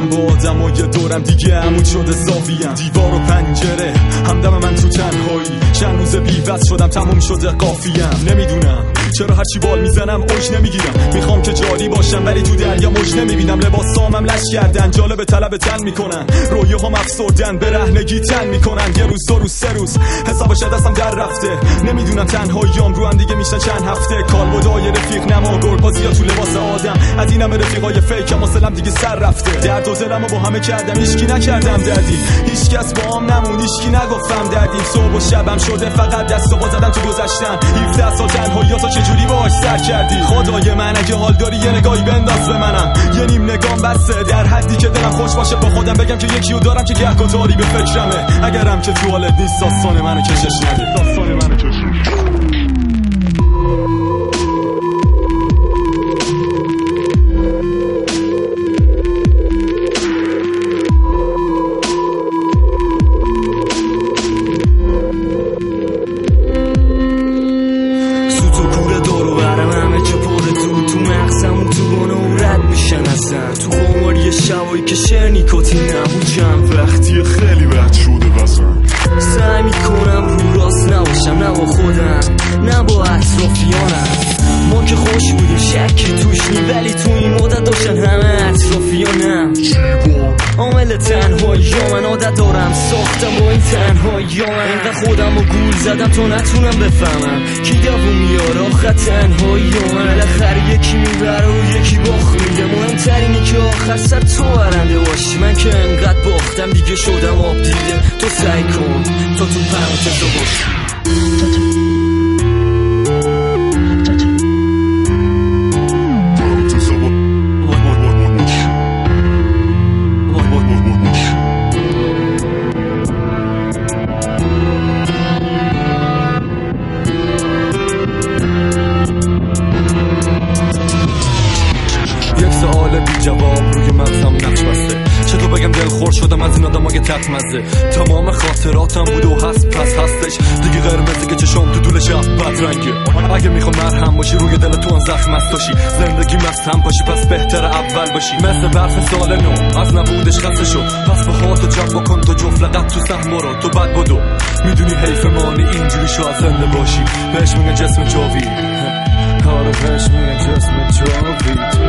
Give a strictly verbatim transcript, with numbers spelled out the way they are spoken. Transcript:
میشم با آدم و یه دورم دیگه عمود شده زاویم. دیوار و پنجره همدم من تو تنهایی، چند روز بی‌وصل شدم تموم شده قافیم. نمیدونم چرا هرچی بال میزنم اوج نمیگیرم، میخوام که جاری باشم ولی تو دریا موج نمیبینم. لباسامم لش کردن جالب طلب تن میکنن، رویاهام افسردن برهنگی تن میکنن. یه روز دو روز سه روز حسابش دستم در رفته، نمیدونم تنهاییام رو هم دیگه میشه چند هفته. کالبدای رفیق نما گربازی ها تو لباس آدم، از اینم رفیقای فیک حوصله‌ام دیگه سر رفته. درد و دلمو با همه کردم هیچکی نکردم دردی، هیچکس باهام نمون هیچکی نگفتم دردی. صبح و شبم شده فقط دست و پا زدم تو گذشتن، هفده سال تنهاییاتو چجوری باهاش سر کردی. خدای من اگه حال داری یه نگاهی بنداز به منم، یه نیم نگام بسه در حدی که دلم خوش باشه با خودم بگم که یکیو دارم که گهگداری به فکرمه. اگرم که تو حالت نیست داستان منو کشش نده، داستان منو کشش. تو قماری شبایی که شعر نیکوتین نبود جمع وقتی خیلی وقت شده وزن. سعی میکنم رو راست نباشم، نه با خودم نه با اطرافیانم. ما که خوش بودیم شکی توش نی، ولی تو این مدت داشتن همه اطرافیانم. عامل تنهایی ها من عادت دارم ساختم با این تنهایی ها. من اینقدر خودم رو گول زدم تا نتونم بفهمم کی دوون میاره آخر تنهایی ها. من بالاخره یکی میبره و یکی باخت میده، مهمترینی که آخر سر تو برنده باشی. من که انقدر باختم دیگه شدم آب دیده، تو سعی کن تا تو پرانتزا باشی. سوال بی جواب روی مغزم نقش بسته، چطور بگم دلخور شدم از این آدم های تقمزه. تمام خاطراتم بود و هست پس هستش دیگه قرمزه که چشام تو طول شب بدرنگه. اگه میخوام مرهم باشی روی دل تو آن زخم است باشی، زندگی مستم باشی پس بهتر اول باشی. مثل برف سال نو از نبودش خسته شو، پس به خاطر جب بکن تو جفت لقب تو سهم برو تو بد بدو. میدونی حیف مانی اینجوری شاید زنده باشی، بهش میگن جسم جاوید. آره بهش میگن جسم جاوید.